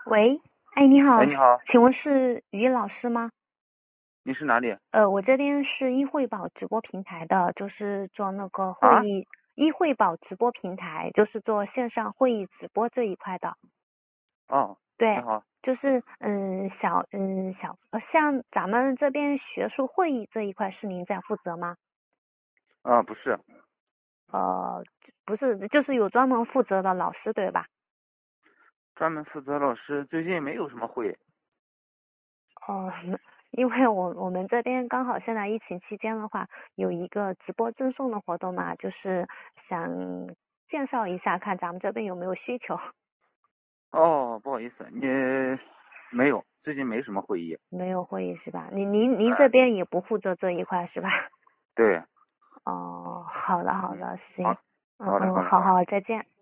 喂，哎，你好， 哎，你好， 请问是于老师吗？ 你是哪里？ 我这边是易汇宝直播平台的，就是做那个会啊？ 议，易汇宝直播平台就是做线上会议直播这一块的。 哦，你对， 好。 就是像咱们这边学术会议这一块是您在负责吗？ 啊，不是， 呃，不是，就是有专门负责的老师对吧？ 专门负责老师，最近没有什么会。 哦，因为我们这边刚好现在疫情期间的话，有一个直播赠送的活动嘛，就是想介绍一下，看咱们这边有没有需求。 哦，不好意思，你没有，最近没什么会议。 没有会议是吧？您这哎， 边也不负责这一块是吧？ 对， 哦，好的好嗯， 的，行， 好，好嘞，好嘞，好嘞。 好好，再见。